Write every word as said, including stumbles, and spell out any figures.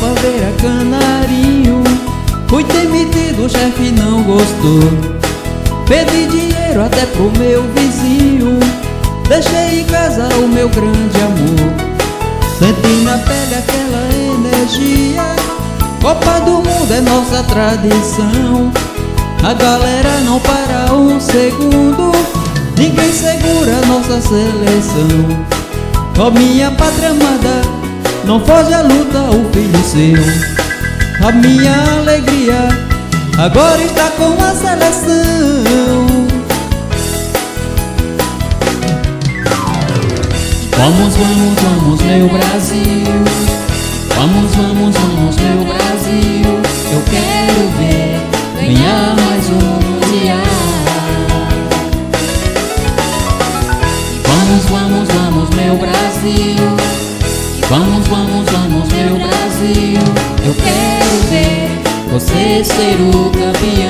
pra ver a Canarinho. Fui demitido, o chefe não gostou. Pedi dinheiro até pro meu vizinho. Deixei em casa o meu grande amor. Senti na pele aquela energia. Copa do Mundo é nossa tradição. A galera não para um segundo. Ninguém segura a nossa seleção. Ó minha pátria amada, não foge a luta o filho seu. A minha alegria agora está com a seleção. Vamos, vamos, vamos meu Brasil. Vamos, vamos, vamos meu Brasil. Eu quero ver ganhar mais um mundial. Vamos, vamos, vamos meu Brasil. Vamos, vamos, vamos meu Brasil. Eu quero ver você ser o campeão.